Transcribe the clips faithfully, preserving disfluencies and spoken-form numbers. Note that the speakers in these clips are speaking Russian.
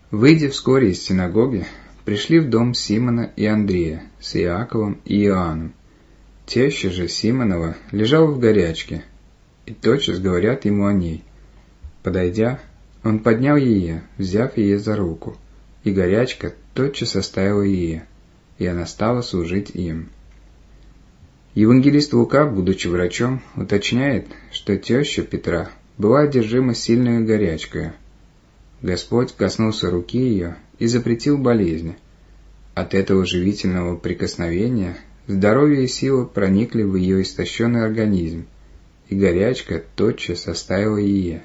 Выйдя вскоре из синагоги, пришли в дом Симона и Андрея с Иаковом и Иоанном. Теща же Симонова лежала в горячке, и тотчас говорят ему о ней. Подойдя, он поднял ее, взяв ее за руку, и горячка тотчас оставила ее, и она стала служить им. Евангелист Лука, будучи врачом, уточняет, что теща Петра была одержима сильной горячкой. Господь коснулся руки ее и запретил болезни. От этого живительного прикосновения здоровье и сила проникли в ее истощенный организм, и горячка тотчас оставила ее.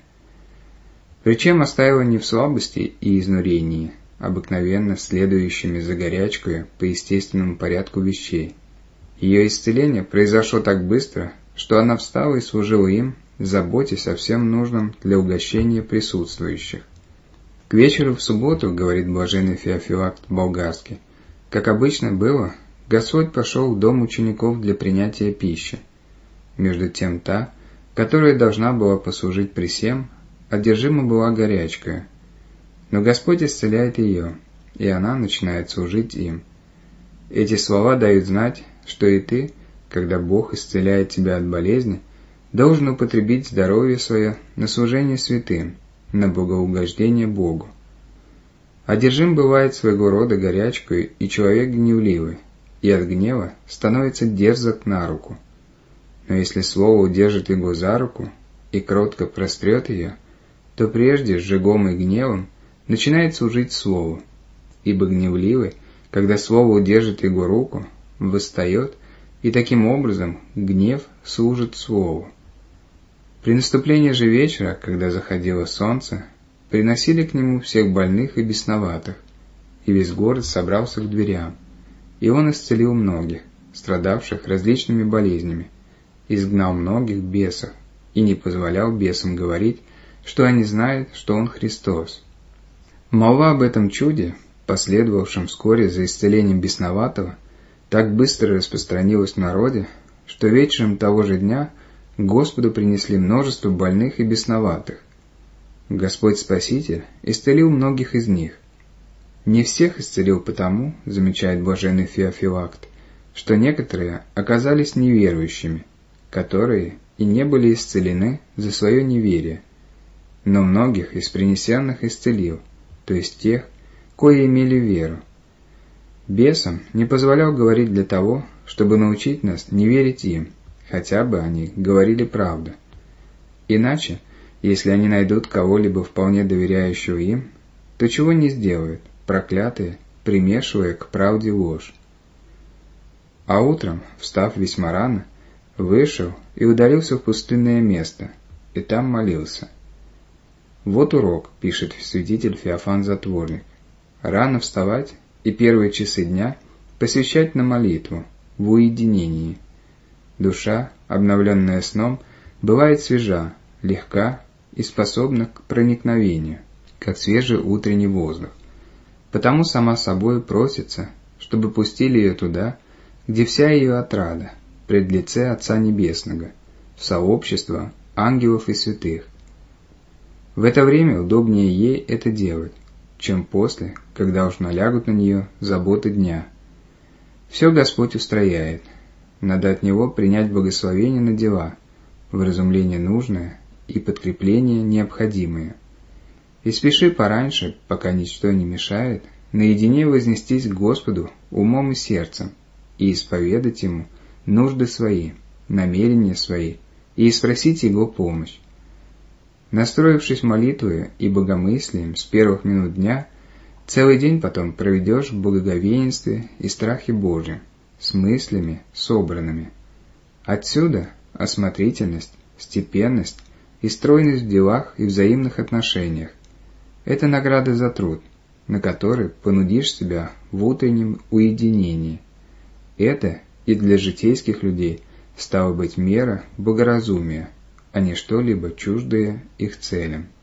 Причем оставила не в слабости и изнурении, обыкновенно следующими за горячкой по естественному порядку вещей. Ее исцеление произошло так быстро, что она встала и служила им, заботясь о всем нужном для угощения присутствующих. К вечеру в субботу, говорит блаженный Феофилакт Болгарский, как обычно было, Господь пошел в дом учеников для принятия пищи. Между тем та, которая должна была послужить при сем, одержима была горячкой. Но Господь исцеляет ее, и она начинает служить им. Эти слова дают знать, что и ты, когда Бог исцеляет тебя от болезни, должен употребить здоровье свое на служение святым, на благоугождение Богу. Одержим бывает своего рода горячкой и человек гневливый, и от гнева становится дерзок на руку. Но если слово удержит его за руку и кротко прострет ее, то прежде, сжигомый гневом, начинает служить слову, ибо гневливый, когда слово удержит его руку, восстает, и таким образом гнев служит слову. При наступлении же вечера, когда заходило солнце, приносили к нему всех больных и бесноватых, и весь город собрался к дверям, и он исцелил многих, страдавших различными болезнями, изгнал многих бесов, и не позволял бесам говорить, что они знают, что он Христос. Молва об этом чуде, последовавшем вскоре за исцелением бесноватого, так быстро распространилась в народе, что вечером того же дня к Господу принесли множество больных и бесноватых. Господь Спаситель исцелил многих из них. Не всех исцелил потому, замечает блаженный Феофилакт, что некоторые оказались неверующими, которые и не были исцелены за свое неверие, но многих из принесенных исцелил, то есть тех, кои имели веру. Бесам не позволял говорить для того, чтобы научить нас не верить им, хотя бы они говорили правду. Иначе, если они найдут кого-либо вполне доверяющего им, то чего не сделают, проклятые, примешивая к правде ложь. А утром, встав весьма рано, вышел и удалился в пустынное место, и там молился. Вот урок, пишет святитель Феофан Затворник. Рано вставать и первые часы дня посвящать на молитву, в уединении. Душа, обновленная сном, бывает свежа, легка и способна к проникновению, как свежий утренний воздух. Потому сама собой просится, чтобы пустили ее туда, где вся ее отрада, пред лице Отца Небесного, в сообщество ангелов и святых. В это время удобнее ей это делать, чем после, когда уж налягут на нее заботы дня. Все Господь устрояет, надо от Него принять благословение на дела, вразумление нужное и подкрепление необходимое. И спеши пораньше, пока ничто не мешает, наедине вознестись к Господу умом и сердцем, и исповедать Ему нужды свои, намерения свои, и спросить Его помощь. Настроившись молитвой и богомыслием с первых минут дня, целый день потом проведешь в благоговенстве и страхе Божьем, с мыслями собранными. Отсюда осмотрительность, степенность и стройность в делах и взаимных отношениях. Это награда за труд, на который понудишь себя в утреннем уединении. Это и для житейских людей стало быть мера богоразумия, а не что-либо чуждое их целям.